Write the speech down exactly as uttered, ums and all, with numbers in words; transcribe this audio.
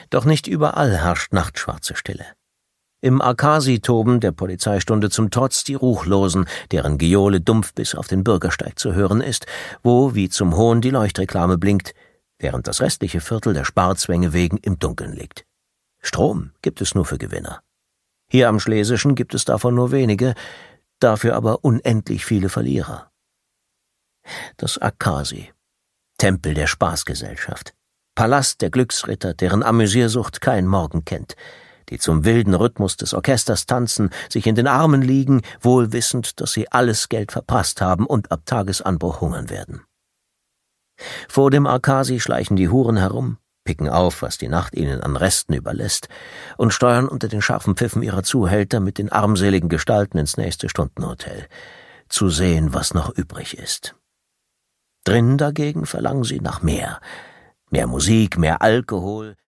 Doch nicht überall herrscht nachtschwarze Stille. Im Akasi-Toben der Polizeistunde zum Trotz die Ruchlosen, deren Gejohle dumpf bis auf den Bürgersteig zu hören ist, wo wie zum Hohn die Leuchtreklame blinkt, während das restliche Viertel der Sparzwänge wegen im Dunkeln liegt. Strom gibt es nur für Gewinner. Hier am Schlesischen gibt es davon nur wenige, dafür aber unendlich viele Verlierer. Das Akasi, Tempel der Spaßgesellschaft, Palast der Glücksritter, deren Amüsiersucht kein Morgen kennt, die zum wilden Rhythmus des Orchesters tanzen, sich in den Armen liegen, wohl wissend, dass sie alles Geld verprasst haben und ab Tagesanbruch hungern werden. Vor dem Akasi schleichen die Huren herum, picken auf, was die Nacht ihnen an Resten überlässt, und steuern unter den scharfen Pfiffen ihrer Zuhälter mit den armseligen Gestalten ins nächste Stundenhotel, zu sehen, was noch übrig ist. Drinnen dagegen verlangen sie nach mehr, mehr Musik, mehr Alkohol,